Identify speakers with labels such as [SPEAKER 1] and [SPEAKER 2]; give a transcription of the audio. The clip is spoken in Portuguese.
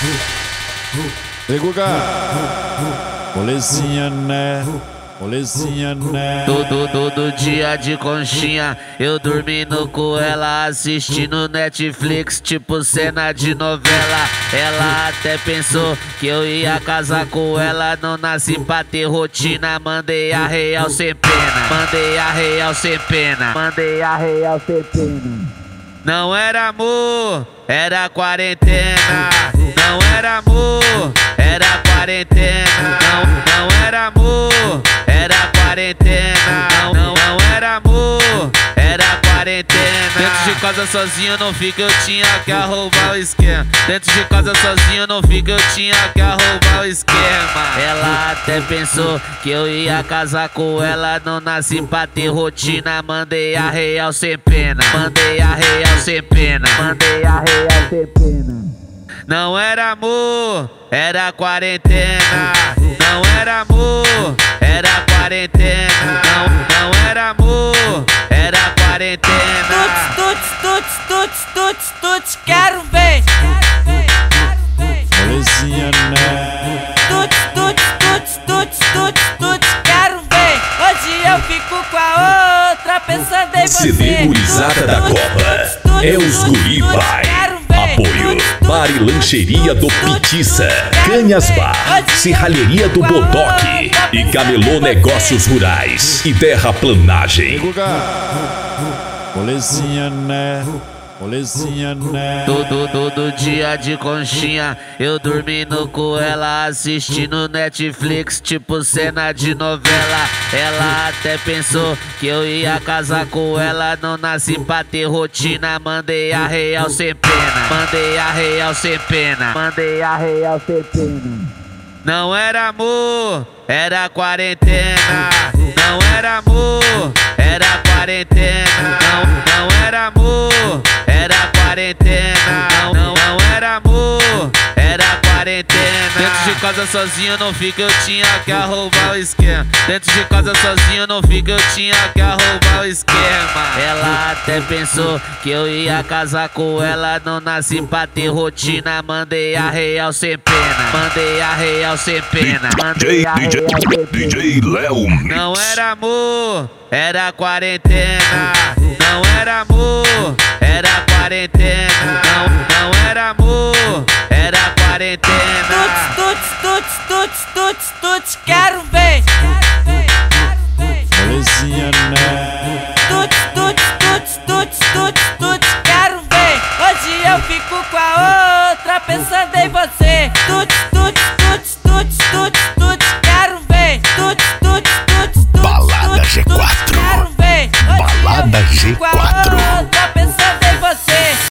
[SPEAKER 1] Ei, Guga, molezinha, né? Molezinha, né?
[SPEAKER 2] Todo dia de conchinha, eu dormindo com ela, assistindo Netflix, tipo cena de novela. Ela até pensou que eu ia casar com ela, não nasci pra ter rotina. Mandei a real sem pena, mandei a real sem pena, mandei a real sem pena. Não era amor, era quarentena. Não era amor, era quarentena. Não era amor, era quarentena. Não era amor, era quarentena. Dentro de casa sozinho não fica, eu tinha que arrumar o esquema. Dentro de casa sozinho não fica, eu tinha que arrumar o esquema. Ela até pensou que eu ia casar com ela, não nasci pra ter rotina. Mandei a real sem pena, mandei a real sem pena, mandei a real sem pena. Não era amor, era quarentena. Não era amor, era quarentena. Não era amor, era quarentena.
[SPEAKER 3] Tuts, quero ver.
[SPEAKER 1] Molezinha, né?
[SPEAKER 3] Tuts, quero ver. Hoje eu fico com a outra, pensando em você.
[SPEAKER 4] CD Gurizada da Copa é os Guri Pai. Apoio Bar e Lancheria do Pitiça, Canhas Bar, Serralheria do Bodoque e Camelô Negócios Rurais e Terraplanagem.
[SPEAKER 1] Ei, Guga, molezinha, né? Molezinha, né?
[SPEAKER 2] Todo dia de conchinha, eu dormindo com ela, assistindo Netflix, tipo cena de novela. Ela até pensou que eu ia casar com ela, não nasci pra ter rotina. Mandei a real sem pena, mandei a real sem pena, mandei a real sem pena. Não era amor, era quarentena. Não era amor, era quarentena. Não era amor, era quarentena. Não era amor, era quarentena. Dentro de casa sozinho não fica, eu tinha que arrumar o esquema. Dentro de casa sozinho não fica, eu tinha que arrumar o esquema. Ela até pensou que eu ia casar com ela, não nasci pra ter rotina. Mandei a real sem pena, mandei a real sem pena, mandei a real sem pena.
[SPEAKER 4] DJ Léo.
[SPEAKER 2] Não era amor, era quarentena. Não era amor, era quarentena. Não era amor, era quarentena.
[SPEAKER 3] Tuts, quero ver.
[SPEAKER 1] Molezinha, né?
[SPEAKER 3] Tuts, quero ver. Hoje eu fico com a outra, pensando em você.